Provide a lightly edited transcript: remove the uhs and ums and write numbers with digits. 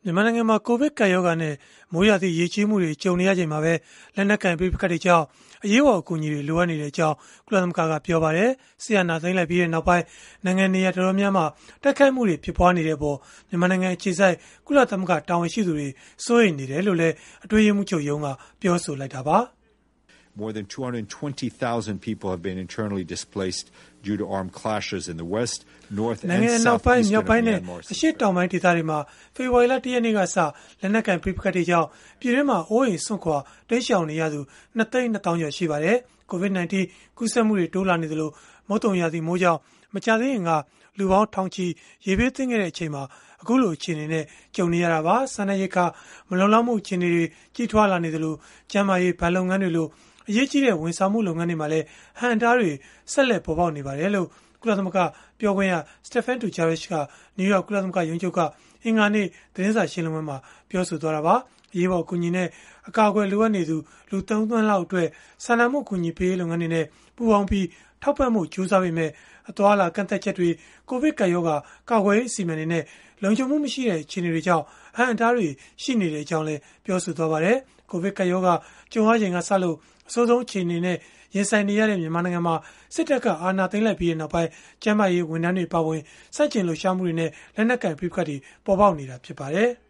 မြန်မာနိုင်ငံမှာကိုဗစ်ကပ်ရောဂါနဲ့မိုးရာသီရေကြီးမှုတွေကြုံနေရချိန်မှာပဲလက်နက်ကိုင်ပဋိပက္ခတွေကြောင့်အရေးပေါ်အကူအညီတွေလိုအပ်နေတဲ့အကြောင်းကုလသမဂ္ဂကပြောပါတယ်။ဆီယနာသိမ်းလိုက်ပြီးတဲ့နောက်ပိုင်းနိုင်ငံနေရာတော်တော်များများတိုက်ခိုက်မှုတွေဖြစ်ပွားနေတဲ့အပေါ်မြန်မာနိုင်ငံအခြေစိုက်ကုလသမဂ္ဂတာဝန်ရှိသူတွေစိုးရိမ်နေတယ်လို့လည်းအတွင်းရေးမှူးချုပ်ရုံးကပြောဆိုလိုက်တာပါ။ More than 220,000 people have been internally displaced due to armed clashes in the west, north and south east of Myanmar. အရှေ့တောင်ပိုင်းဒေသတွေမှာဖေဖော်ဝါရီလ 1 ရက်နေ့ကစလက်နက်ကိုင်ပဋိပက္ခတွေကြောင့်ပြည်တွင်းမှာအိုးအိမ်စွန့်ခွာတိမ်းရှောင်နေရသူ2,200,000 ကျော်ရှိပါတယ်။ COVID-19 ကူးစက်မှုတွေတိုးလာနေသလိုမုတ်တုံရာသီမိုးကြောင့်မကြာသေးခင်ကလူပေါင်းထောင်ချီရေဘေးသင့်ခဲ့တဲ့အချိန်မှာအခုလိုအခြေအနေနဲ့ကြုံနေရတာပါ။စားနပ်ရိက္ခမလုံလောက်မှုအခြေအနေတွေကြီးထွားလာနေသလိုကျန်းမာရေးဗန်လုပ်ငန်းတွေလိုအရေးကြီးတဲ့ဝန်ဆောင်မှုလုပ်ငန်းတွေမှာလည်းဟန်တားတွေဆက်လက်ပေါ်ပေါက်နေပါတယ်လို့ကုလသမဂ္ဂပြောခွင့်ရ Stéphane Dujarric ကနယူးယောက်ကုလသမဂ္ဂရုံးချုပ်ကအင်္ဂါနေ့သတင်းစာရှင်းလင်းပွဲမှာပြောဆိုသွားတာပါ။အရေးပေါ်အကူအညီနဲ့အကာအကွယ်လိုအပ်နေသူလူ3 သန်းလောက်အတွက်စာနာမှုအကူအညီပေးရေးလုပ်ငန်းတွေနဲ့ပူးပေါင်းပြီးထောက်ပံ့မှုကြိုးစားပေမဲ့အသွာအလာကန့်သက်ချက်တွေကိုဗစ်ကပ်ရောဂါကာကွယ်ရေးအစီအမံတွေနဲ့လုံခြုံမှုမရှိတဲ့အခြေအနေတွေကြောင့်အဟန့်အတားတွေရှိနေတဲ့အကြောင်းလည်းပြောဆိုသွားပါတယ်။ကိုဗစ်ကပ်ရောဂါကြုံရချိန်ကစလို့အဆိုးဆုံးအခြေအနေနဲ့ရင်ဆိုင်နေရတဲ့မြန်မာနိုင်ငံမှာစစ်တပ်ကအာဏာသိမ်းလိုက်ပြီးတဲ့နောက်ပိုင်းကျန်းမာရေးဝန်ထမ်းတွေပါဝင်စန့်ကျင်လှုပ်ရှားမှုတွေနဲ့လက်နက်ကိုင်ပဋိပက္ခတွေပေါ်ပေါက်နေတာဖြစ်ပါတယ်။